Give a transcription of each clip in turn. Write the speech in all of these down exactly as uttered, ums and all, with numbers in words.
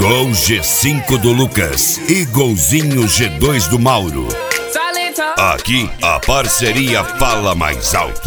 Gol G cinco do Lucas e golzinho G dois do Mauro. Aqui a parceria fala mais alto.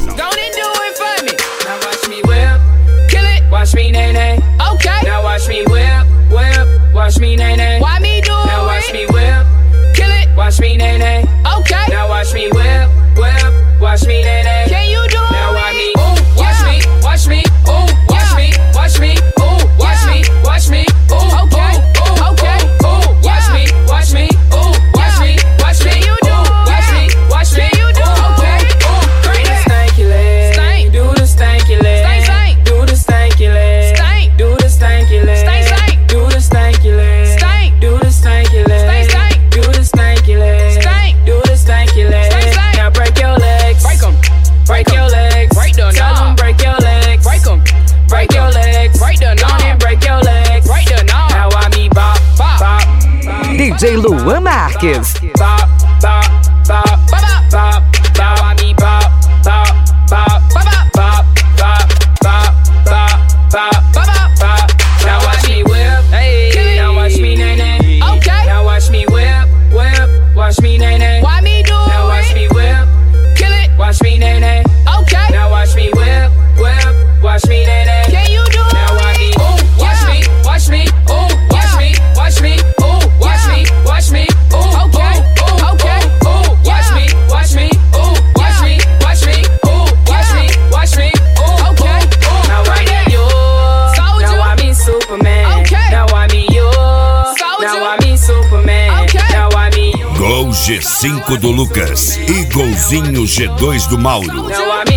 Watch me, nay, nay. Okay. Now watch me whip, whip. Watch me, nay, nay. Why me do it? Now watch me whip. Kill it. Watch me, nay, nay. Okay. Now watch me whip, whip. Watch me, nay, nay. Can you do it? Now watch me. Ooh, watch yeah. me, watch me. Ooh, watch yeah. me, watch me. Ooh, watch yeah. me, watch me. Ooh, okay. Ooh, okay. Ooh, ooh. Watch yeah. me, watch me. Ooh, watch yeah. me, watch me. Can you do ooh, it? Watch me, watch me. Can you do it? Okay. Ooh, do the stanky leg. Stank. Do the stanky leg. Stank, stank. Do the stanky leg. Stank. Do the stanky leg. Stank, stank. Do the stanky leg. Stank. Do the stanky leg. Stank, stank. Do the stanky leg. Stank. Do the stanky leg. Stank, stank. Now break your legs. Break 'em. Break your legs. Break the knob. Break your legs. Break 'em. Break your legs. Break the knob. And break your legs. Break the knob. Now I me bop, bop, bop. D J Luan Marques. Bop, bop, bop, bop, bop. Now I me bop, bop, bop, bop, bop, bop, bop, bop, bop, bop, bop. Now watch me whip, hey. Now watch me nay nay. Okay. Now watch me whip, whip. Watch me nay nay. Why me do it? Now watch me whip, kill it. Watch me nay nay. Okay. Now watch me whip, whip. Watch me nay nay. Can you do it? Now watch me, ooh, watch me, watch me, ooh, watch me, watch me, ooh, watch me, watch me, ooh, okay, ooh, okay, ooh, watch me, watch me, ooh, watch me, watch me, ooh, watch me, watch me, ooh, okay, ooh. Now I me yours. Now I me Superman. Okay. Now I me yours. Now I me Superman. Okay. Now I me yours. Gol G cinco do Lucas e golzinho G dois do Mauro. Now I me